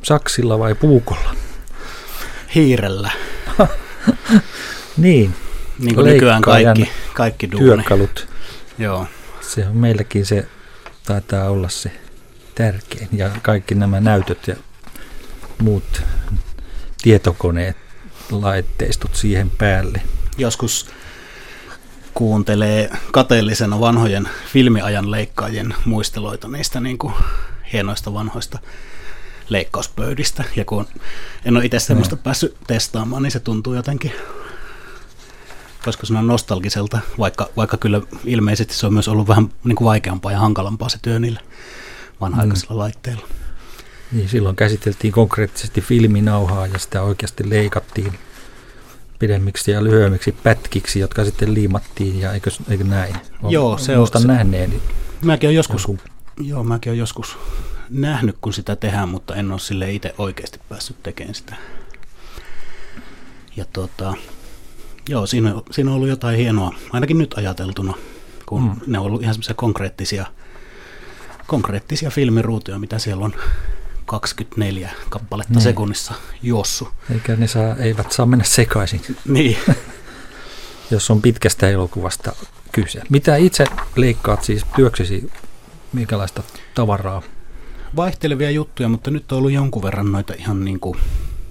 saksilla vai puukolla? Hiirellä. Niin. Niin kuin nykyään kaikki duuni. Työkalut. Joo. Se on meilläkin se, taitaa olla se tärkein. Ja kaikki nämä näytöt ja muut tietokoneet, laitteistot siihen päälle. Joskus kuuntelee kateellisena vanhojen filmiajan leikkaajien muisteloita niistä niin kuin hienoista vanhoista leikkauspöydistä. Ja kun en ole itse semmoista päässyt testaamaan, niin se tuntuu jotenkin, koska se on nostalgiselta, vaikka kyllä ilmeisesti se on myös ollut vähän niin kuin vaikeampaa ja hankalampaa se työ niillä vanha-aikaisilla laitteilla. Niin, silloin käsiteltiin konkreettisesti filminauhaa ja sitä oikeasti leikattiin pidemmiksi ja lyhyemmiksi pätkiksi, jotka sitten liimattiin, ja eikö näin? Joo, se on nähneeni. Mäkin olen joskus nähnyt, kun sitä tehdään, mutta en ole sille itse oikeasti päässyt tekemään sitä. Ja joo, siinä on ollut jotain hienoa, ainakin nyt ajateltuna, kun ne on ollut ihan semmoisia konkreettisia filmiruutuja, mitä siellä on 24 kappaletta sekunnissa juossut. Eikä ne eivät saa mennä sekaisin, niin. Jos on pitkästä elokuvasta kyse. Mitä itse leikkaat siis työksesi, minkälaista tavaraa? Vaihtelevia juttuja, mutta nyt on ollut jonkun verran noita ihan niin kuin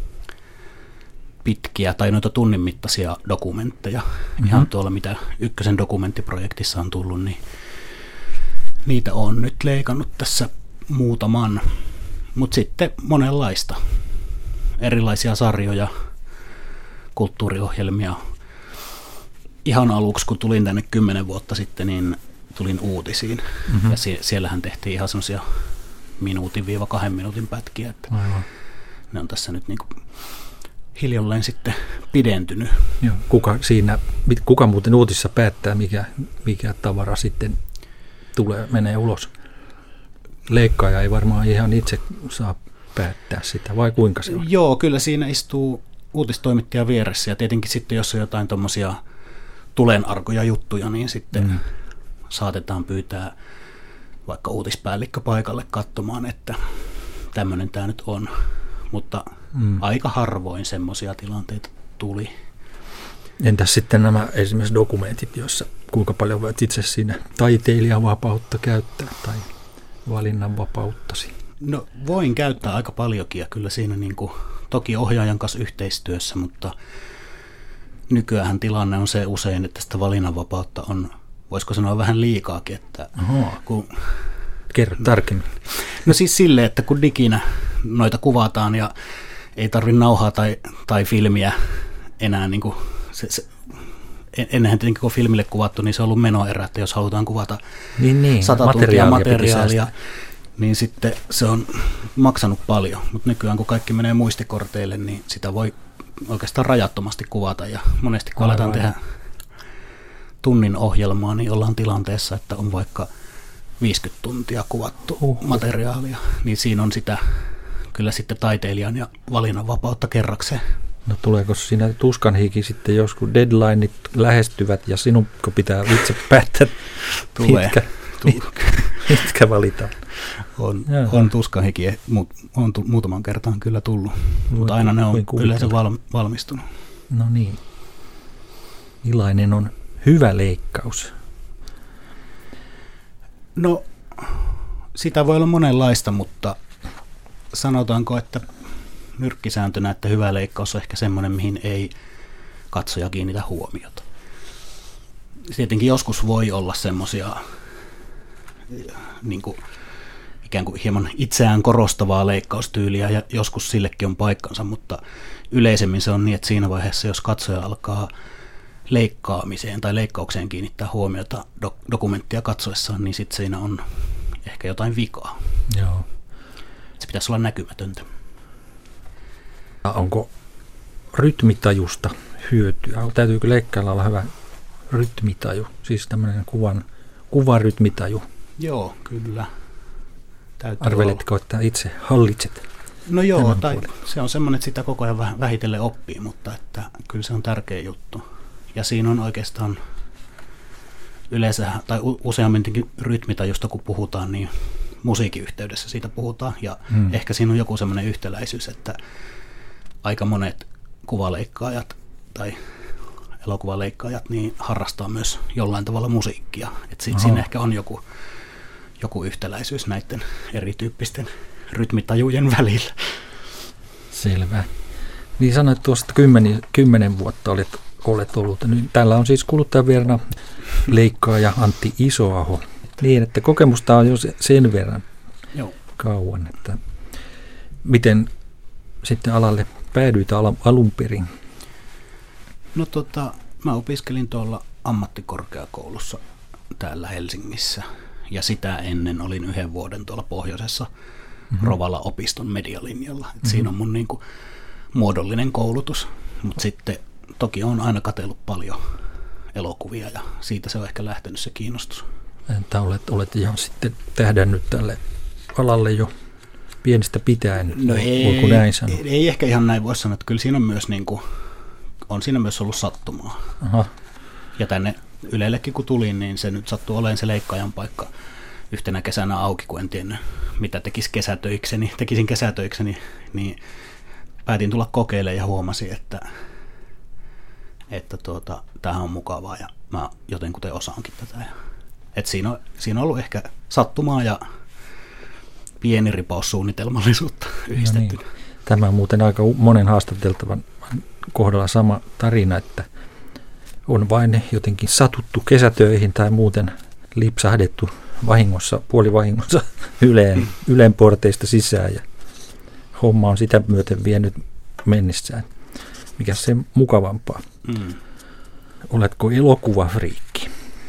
pitkiä tai noita tunnin mittaisia dokumentteja. Ihan tuolla, mitä Ykkösen dokumenttiprojektissa on tullut, niin niitä on nyt leikannut tässä muutaman. Mutta sitten monenlaista. Erilaisia sarjoja, kulttuuriohjelmia. Ihan aluksi, kun tulin tänne 10 vuotta sitten, niin tulin uutisiin. Ja siellähän tehtiin ihan semmoisia -2 minuutin pätkiä. Että ne on tässä nyt niinku hiljalleen sitten pidentynyt. Joo. Kuka muuten uutisissa päättää, mikä tavara sitten menee ulos? Leikkaaja ei varmaan ihan itse saa päättää sitä, vai kuinka se on? Joo, kyllä siinä istuu uutistoimittaja vieressä, ja tietenkin sitten, jos on jotain tuommoisia tulenarkoja juttuja, niin sitten saatetaan pyytää vaikka uutispäällikkö paikalle katsomaan, että tämmöinen tämä nyt on, mutta aika harvoin semmoisia tilanteita tuli. Entäs sitten nämä esimerkiksi dokumentit, joissa kuinka paljon voit itse siinä taiteilijan vapautta käyttää tai valinnanvapauttasi? No voin käyttää aika paljonkin ja kyllä siinä niin kuin, toki ohjaajan kanssa yhteistyössä, mutta nykyään tilanne on se usein, että sitä valinnanvapautta on, voisiko sanoa vähän liikaakin. Että kerro tarkemmin. No siis silleen, että kun diginä noita kuvataan ja ei tarvitse nauhaa tai filmiä enää, niin kuin ennenhän tietenkin kun filmille kuvattu, niin se on ollut menoerä, että jos halutaan kuvata 100 tuntia materiaalia, niin sitten se on maksanut paljon. Mutta nykyään kun kaikki menee muistikorteille, niin sitä voi oikeastaan rajattomasti kuvata. Ja monesti kun aletaan tehdä tunnin ohjelmaa, niin ollaan tilanteessa, että on vaikka 50 tuntia kuvattu materiaalia. Niin siinä on sitä kyllä sitten taiteilijan ja valinnanvapautta kerrakseen. No tuleeko siinä tuskanhiki sitten joskus deadlineit lähestyvät ja sinun pitää itse päättää, mitkä valitaan? On tuskanhiki, on muutaman kertaan kyllä tullut, mutta aina ne on yleensä valmistunut. No niin. Millainen on hyvä leikkaus? No sitä voi olla monenlaista, mutta sanotaanko, että nyrkkisääntönä, että hyvä leikkaus on ehkä semmoinen, mihin ei katsoja kiinnitä huomiota. Tietenkin joskus voi olla semmoisia niin kuin ikään kuin hieman itseään korostavaa leikkaustyyliä, ja joskus sillekin on paikkansa, mutta yleisemmin se on niin, että siinä vaiheessa, jos katsoja alkaa leikkaamiseen tai leikkaukseen kiinnittää huomiota dokumenttia katsoessaan, niin sitten siinä on ehkä jotain vikaa. Joo. Se pitäisi olla näkymätöntä. Onko rytmitajusta hyötyä? Täytyykö leikkailla olla hyvä rytmitaju? Siis tämmöinen kuvarytmitaju. Joo, kyllä. Arveletko, että itse hallitset? No joo, tai se on semmoinen, että sitä koko ajan vähitellen oppii, mutta että kyllä se on tärkeä juttu. Ja siinä on oikeastaan yleensä, tai useamminkin rytmitajusta kun puhutaan, niin musiikin yhteydessä siitä puhutaan. Ja ehkä siinä on joku semmoinen yhtäläisyys, että aika monet kuvaleikkaajat tai elokuvaleikkaajat niin harrastaa myös jollain tavalla musiikkia. Että siinä ehkä on joku yhtäläisyys näiden erityyppisten rytmitajujen välillä. Selvä. Niin sanoit tuosta 10 vuotta olet ollut. Täällä on siis kuluttajavieraana leikkaaja Antti Isoaho. Niin, että kokemusta on jo sen verran kauan. Että miten sitten alalle päädyit alun perin? No mä opiskelin tuolla ammattikorkeakoulussa täällä Helsingissä. Ja sitä ennen olin 1 vuoden tuolla pohjoisessa Rovala-opiston medialinjalla. Siinä on mun niinku muodollinen koulutus, mutta sitten toki olen aina katsellut paljon elokuvia ja siitä se on ehkä lähtenyt se kiinnostus. Entä olet ihan sitten tähdännyt tälle alalle jo pienestä pitäen? No voiko näin sanoa? Ei ehkä ihan näin voi sanoa, että kyllä siinä on myös, on siinä myös ollut sattumaa. Aha. Ja tänne Ylellekin kun tulin, niin se nyt sattuu olemaan se leikkaajan paikka yhtenä kesänä auki, kun en tiennyt mitä tekisin kesätöikseni, niin päätin tulla kokeilemaan ja huomasin, että tämähän on mukavaa ja mä jotenkuten osaankin tätä. Et siinä on ollut ehkä sattumaa ja pieni ripaus suunnitelmallisuutta yhdistetty. No niin. Tämä on muuten aika monen haastateltavan kohdalla sama tarina, että on vain jotenkin satuttu kesätöihin tai muuten lipsahdettu puolivahingossa Ylen porteista sisään ja homma on sitä myöten vienyt mennessään. Mikä se mukavampaa? Oletko elokuvafriikki?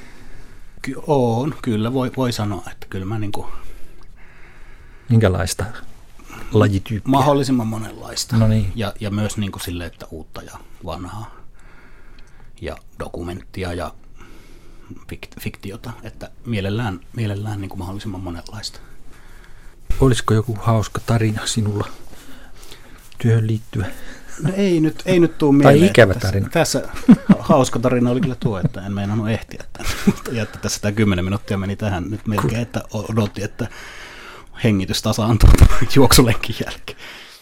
Kyllä voi sanoa, että kyllä mä minkälaista lajityyppiä? Mahdollisimman monenlaista. No niin. Ja myös silleen, että uutta ja vanhaa ja dokumenttia ja fiktiota, että mielellään mahdollisimman monenlaista. Olisiko joku hauska tarina sinulla työhön liittyen? No ei nyt tule mieleen. Tai ikävä tarina. Tässä hauska tarina oli kyllä tuo, että en meinannut ehtiä tänne. Ja että tässä tämä 10 minuuttia meni tähän nyt melkein, että odotti, että hengitys tasaantuu juoksulenkin jälkeen.